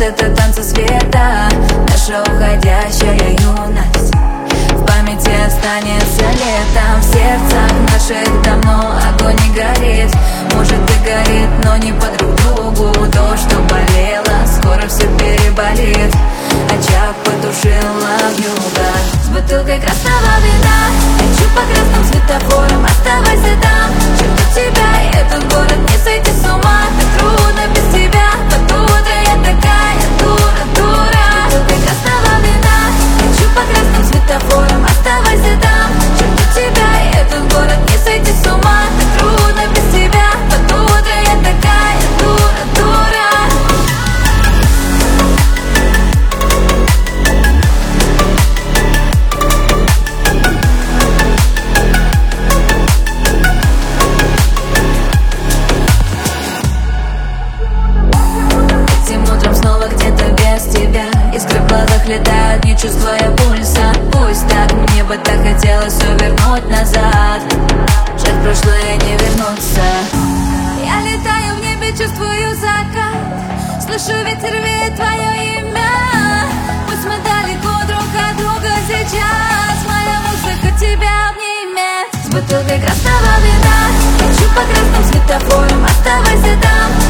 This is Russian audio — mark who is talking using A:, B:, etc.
A: это танцы света, наша уходящая юность. В памяти останется летом, в сердцах наших давно огонь не горит. Может и горит, но не по друг другу. То, что болело, скоро все переболит. Очаг потушила вьюга с бутылкой красного вина. Хочу по красным светофорам, оставайся там. Жду тебя и этот город, не сойти с ума. Так трудно без тебя, под утро я такая дура, дура. Бутылкой красного вина. Хочу по красным светофорам, оставайся там. Жду тебя и этот город, не сойти с ума. Так трудно без тебя, под утро я такая дура, дура. Искры в глазах летают, не чувствуя пульса. Пусть так, мне бы так хотелось все вернуть назад. Жаль, в прошлое не вернуться. Я летаю в небе, чувствую закат. Слышу ветер, веет твое имя. Пусть мы далеко друг от друга сейчас. Моя музыка тебя обнимет. С бутылкой красного вина. Хочу по красным светофорам, оставайся там.